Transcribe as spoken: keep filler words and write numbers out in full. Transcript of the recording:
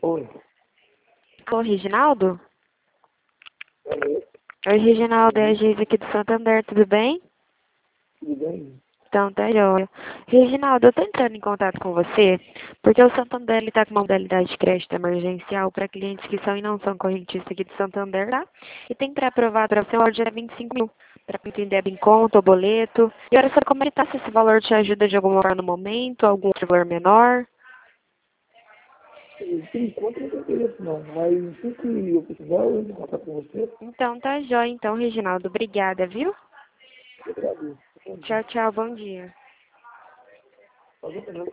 Oi. Ô, Reginaldo? Alô? Oi, Reginaldo, é a Geise aqui do Santander, tudo bem? Tudo bem? Então, tá joia. Reginaldo, eu tô entrando em contato com você, porque o Santander ele tá com uma modalidade de crédito emergencial para clientes que são e não são correntistas aqui do Santander, tá? E tem pré-aprovado para você o valor de vinte e cinco mil, para entender em conta ou boleto. E eu quero saber como ele tá, se esse valor te ajuda de alguma forma no momento, algum outro valor menor. Eh, Por enquanto não tem interesse não, mas se que eu precisar, eu entro em contato com você. Então, tá joia, então, Reginaldo. Obrigada, viu? Eu agradeço. Bom dia. Tchau, tchau, bom dia. Mas eu